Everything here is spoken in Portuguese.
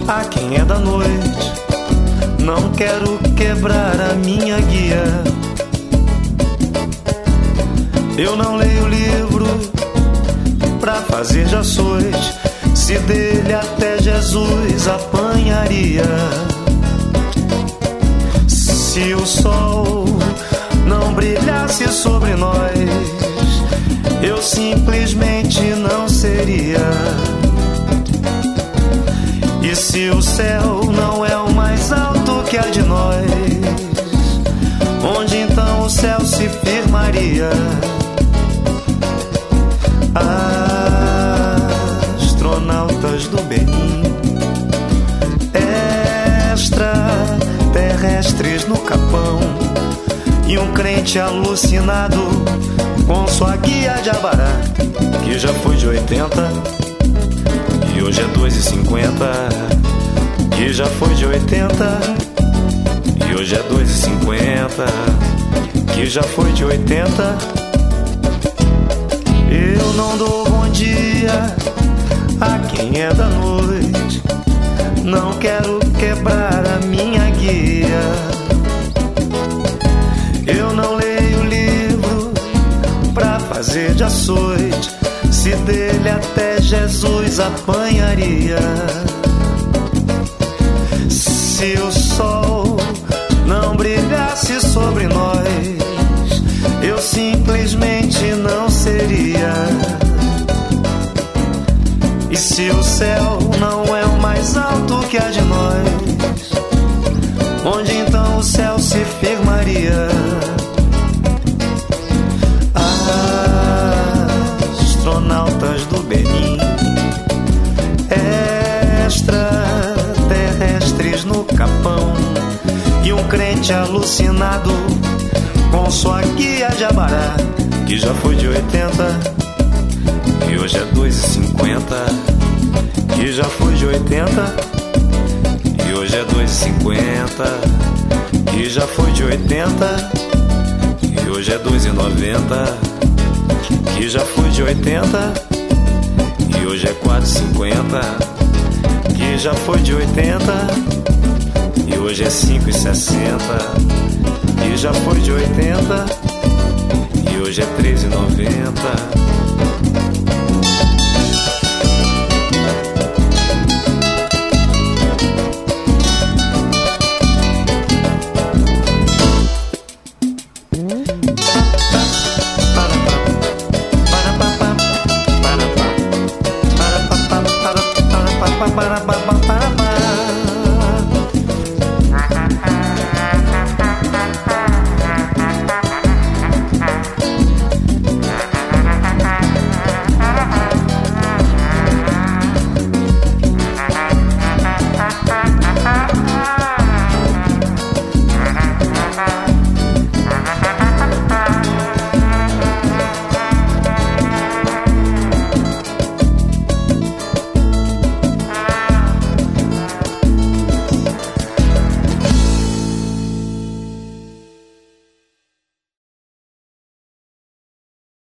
a quem é da noite. Não quero quebrar a minha guia. Eu não leio livro pra fazer de açoite, se dele até Jesus apanharia. Se o sol não brilhasse sobre nós, eu simplesmente não seria. E se o céu não é o mais alto que há de nós, onde então o céu se firmaria? Astronautas do Benin, extraterrestres no Capão, e um crente alucinado com sua guia de Abará, que já foi de 80 e hoje é 2,50. Que já foi de 80 e hoje é 2,50. Que já foi de 80. Eu não dou bom dia a quem é da noite. Não quero quebrar a minha guia. Eu não leio livro pra fazer de açoite, se dele até Jesus apanharia. Se o sol não brilhasse sobre nós, eu simplesmente não seria. E se o céu não é o mais alto que há de nós, onde então o céu se firmaria? Astronautas do Benin, extraterrestres no Capão, e um crente alucinado com sua guia de Abará, que já foi de 80 e hoje é 2,50. Que já foi de 80 e hoje é 2,50. Que já foi de 80 e hoje é 2,90. Que já foi de 80 e hoje é 4,50. Que já foi de 80 e hoje é 5,60. Que já foi de 80 e hoje é 13,90. Para